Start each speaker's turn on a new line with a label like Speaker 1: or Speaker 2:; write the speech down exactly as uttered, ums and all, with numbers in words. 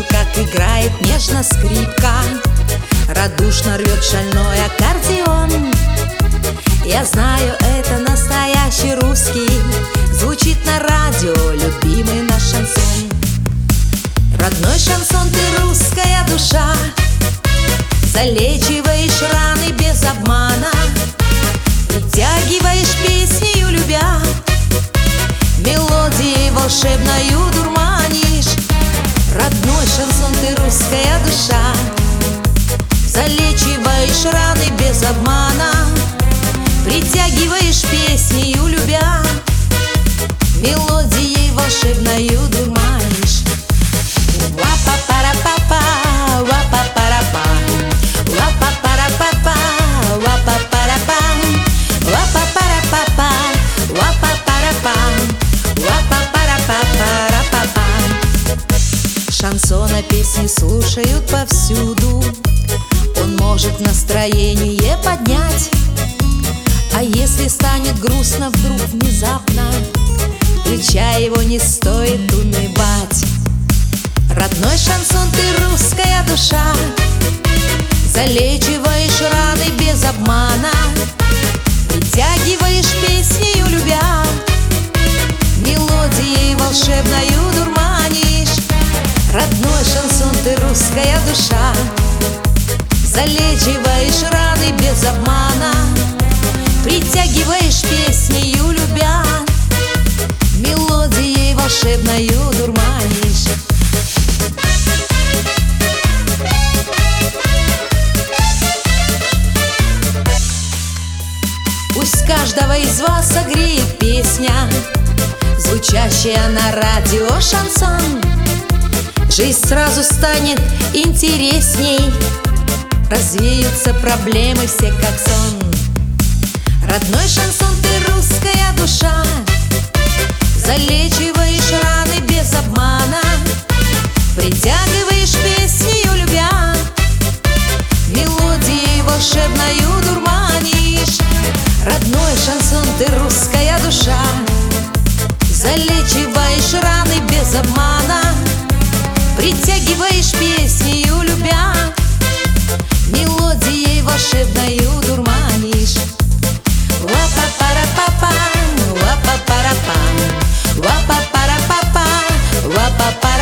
Speaker 1: слышу, как играет нежно скрипка, радушно рвет шальной аккордеон. Я знаю, это настоящий русский, звучит на радио любимый наш шансон. Родной шансон, ты русская душа, залечиваешь раны без обмана, притягиваешь песнею любя, мелодией волшебною дурманишь. Родной шансон, ты русская душа, залечиваешь раны без обмана, притягиваешь песнею любя, мелодией волшебною дурманишь. Ва-па-пара-па-па, ва-па-пара-па, ва-па-пара-па-па, ва-па-пара-па, ва-па-пара-па-па, ва-па-пара-па, ва-па-пара-па-пара-па-па. Шансона песни слушают повсюду, он может настроение поднять. А если станет грустно вдруг внезапно, плеча его не стоит унывать. Родной шансон, ты русская душа, залечиваешь раны без обмана, притягиваешь песнею любя, мелодией волшебною дурманишь. Родной шансон, ты русская душа, залечиваешь раны без обмана, притягиваешь песнею любя, мелодией волшебною дурманишь. Пусть каждого из вас согреет песня, звучащая на радио шансон. Жизнь сразу станет интересней, развеются проблемы все как сон. Родной шансон, ты русская душа, залечиваешь раны без обмана, притягиваешь песнею любя, мелодией волшебною дурманишь. Родной шансон, ты русская душа, залечиваешь раны без обмана, притягиваешь песнею любя, мелодией волшебною дурманишь. Ва-па-пара-па-па, ва-па-пара-па, ва-па-пара-па-па, ва-па-пара-па.